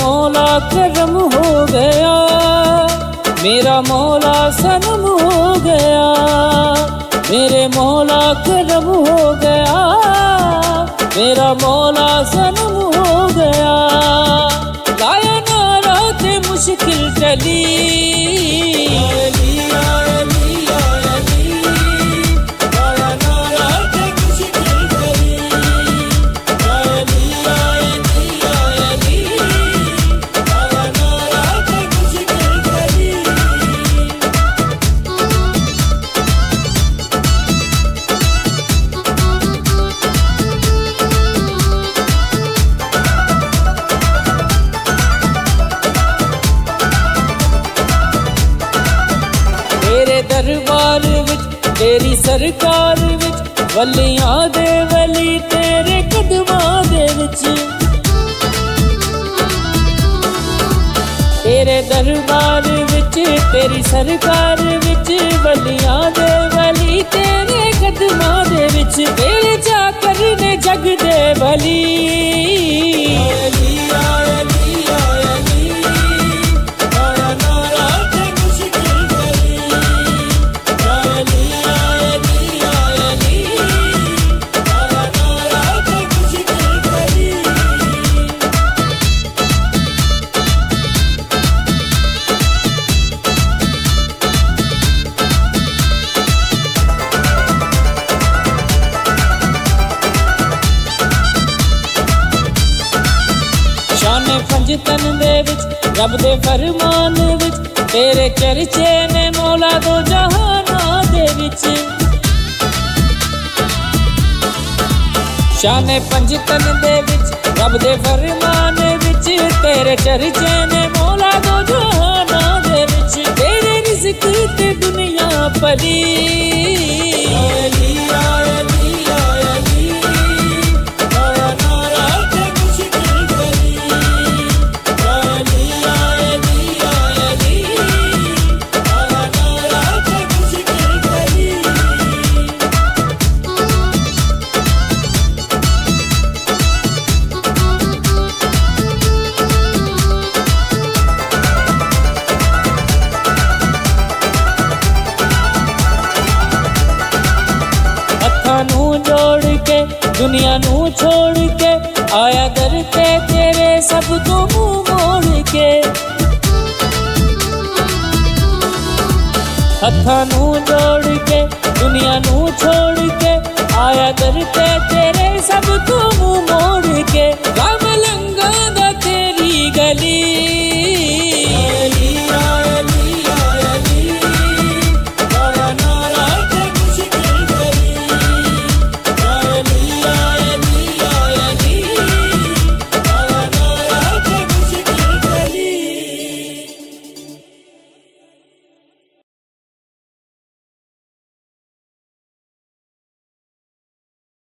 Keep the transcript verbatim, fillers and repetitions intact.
मौला करम हो गया, मेरा मौला सनम हो गया, मेरे मौला करम हो गया, मेरा मौला सनम हो गया। लाया नारात मुश्किल टली, तेरे दरबार विच तेरी सरकार विच वलियां दे वली तेरे कदमां दे विच, तेरे दरबार विच तेरी सरकार विच वलियां दे वली तेरे कदमां दे विच, तेरे चाकर ने जग दे भली। शाने पंजतन दे विच रब दे फरमान विच तेरे चर्चे ने मौला दो जहाना दे विच, शाने पंजतन दे विच रब दे फरमान विच तेरे चर्चे ने मौला दो जहाना दे विच, तेरे रिज़्क ते दुनिया पली। नू जोड़ के दुनिया नू छोड़ के आया दर ते तेरे सब तो मुंह मोड़ के, हथा नू जोड़ के दुनिया नू छोड़ के आया दर ते तेरे सब तो